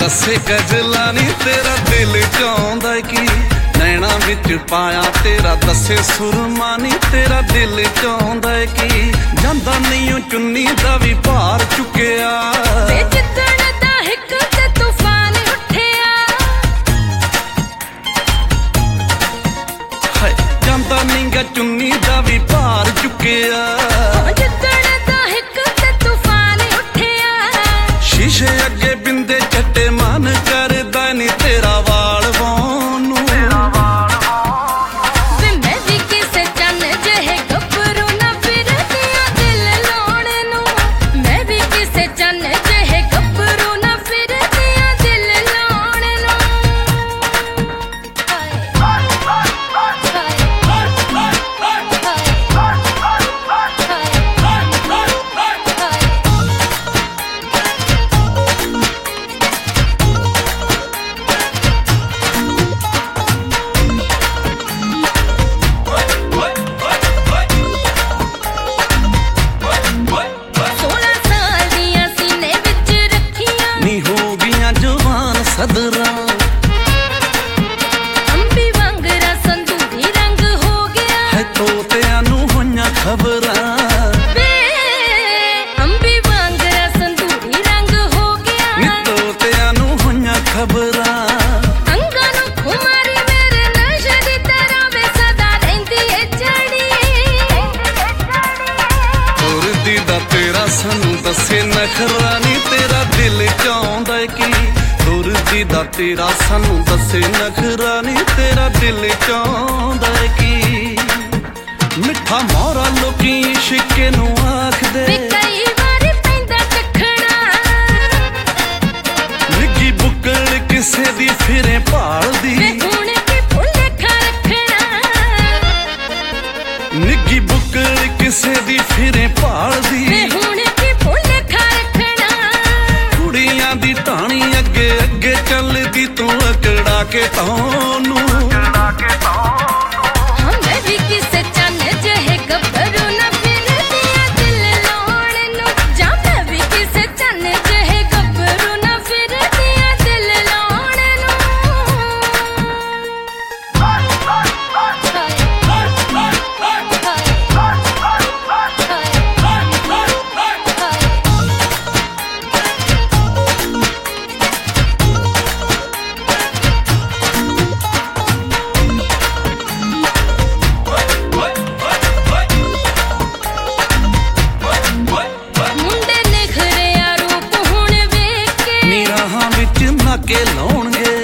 दसे गजला नी तेरा दिल चाहुंदा की नैना विच पाया तेरा दसे सुरमा नी तेरा दिल चाहुंदा की जांदा नहीं चुन्नी दा भी भार चुकिया जांदा नहीं चुन्नी दा भी भार चुकिया शीशे अगे बिंदे चट्टे मन करदा नी तेरा वाल वाउण नूं मैं भी किसे चन्न जहे गभरू ना फिरदियां दिल लाउण नूं मैं भी किसे चन्न जहे गभरू ना फिरदियां दिल लाउण नूं सदरा अंबी वांगरा संदूरी रंग हो गया है तोतियां नूं होइयां खबरां अंबी वांगरा संदूरी रंग हो गया नी तोतियां नूं होइयां खबरां अंगां नूं खुमारी मेरे नशे दी तरह वे सदा रहिंदी है चढ़ी तुरदी दा तेरा सानू दसे नखरा नी तेरा दिल चाहुंदा की तुरदी दा तेरा सानू दसे नखरा नी तेरा दिल चाहुंदा की मिठा मोरा लोकी इश्के नू आखदे कई बार पैंदा टखना निੱਗੀ बुक्कल किसे दी फिरे भालदी हुण की भुल्ले खा रखना निੱਗੀ बुक्कल किसे दी फिरे भालदी हुण की भुल्ले खा रखना कुड़ियां दी टाणी अगे अगे चलदी तू अकड़ा के तौनू मैं भी किसे चन्न जहे गभरू ना फिरदियां दिल लाउण नूं जा मैं भी किसे चन्न जहे गभरू ना फिरदियां दिल लाउण नूं मुंडे निखरिया रूप हुण वेख के नीराहां विच नाके लाउणगे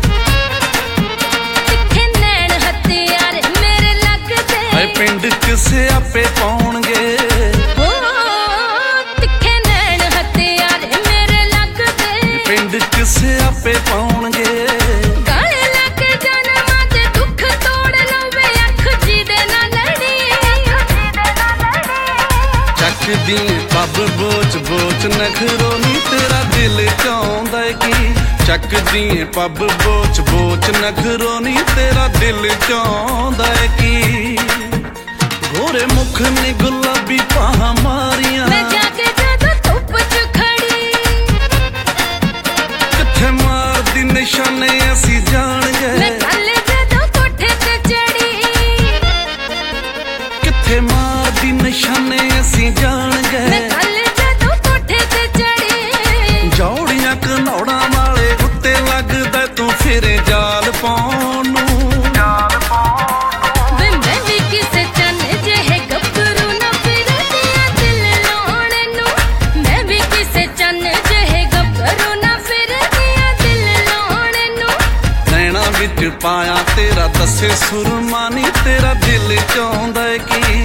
तिखे नैन हथियार मेरे लगदे है पिंड किसे आपे पाउणगे हो तिखे नैन हथियार मेरे लगदे पिंड किसे आपे पाउणगे गाले लग जन्मां ते दुख तोड़ लवे अख जी दे ना लड़ी ਚੱਕਦੀ ਪੱਬ ਬੋਚ ਬੋਚ ਨਖਰੋ ਨੀ ਤੇਰਾ ਦਿਲ ਚਾਹੁੰਦਾ ਕੀ ਚੱਕਦੀ ਪੱਬ ਬੋਚ ਬੋਚ ਨਖਰੋ ਨੀ ਤੇਰਾ ਦਿਲ ਚਾਹੁੰਦਾ ਕੀ ਗੋਰੇ ਮੁਖ ਨੇ ਗੁਲਾਬੀ ਬਾਹਾਂ ਮਾਰੀਆਂ मैं जाके ਜਦੋਂ ਧੁੱਪ ਚ ਖੜੀ ਕਿੱਥੇ ਮਾਰਦੀ ਨਿਸ਼ਾਨੇ ਅਸੀਂ ਜਾਣ मैं ਗਏ ਕੱਲ ਜਦੋਂ ਕੋਠੇ ਤੇ ਚੜੀ ਕਿੱਥੇ ਮਾਰਦੀ ਨਿਸ਼ਾਨੇ ਅਸੀਂ ਜਾਣ मैं ਗਏ ਕੱਲ ਜਦੋਂ ਕੋਠੇ ਤੇ ਚੜੀ ਜੌੜੀਆਂ ਘਨੌੜਾਂ ਵਾਲੇ ਉੱਤੇ ਲੱਗਦਾ ਤੂੰ ਫਿਰੇ ਜਾਲ ਪਾਉਣ ਨੂੰ ਵੇ ਮੈਂ ਵੀ ਕਿਸੇ ਚੰਨ ਜਿਹੇ ਗੱਭਰੂ ਨਾ ਫਿਰदियां ਦਿਲ ਲਾਉਣ ਨੂੰ ਮੈਂ ਵੀ ਕਿਸੇ ਚੰਨ ਜਿਹੇ ਗੱਭਰੂ ਨਾ ਫਿਰदियां ਦਿਲ ਲਾਉਣ ਨੂੰ ਨੈਣਾ ਵਿੱਚ ਪਾਇਆ ਤੇਰਾ ਦਸੇ ਸੁਰਮਾ ਨੀ ਤੇਰਾ ਦਿਲ ਚਾਹੁੰਦਾ ਕੀ